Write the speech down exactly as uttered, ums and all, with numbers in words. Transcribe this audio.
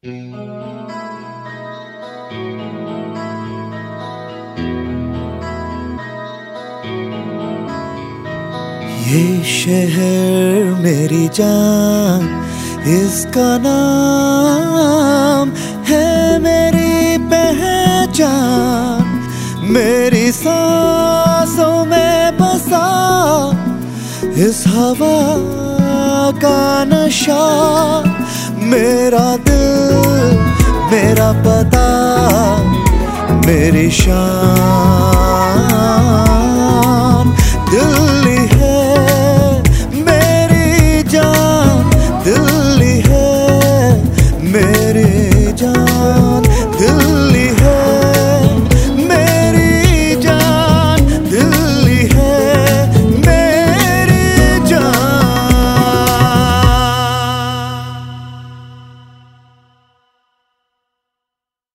ये शहर मेरी जान, इसका नाम है मेरी पहचान। मेरी सांसों में बसा इस हवा का नशा। मेरा दिल मेरा पता मेरी शान। दिल्ली है मेरी जान, दिल्ली है मेरी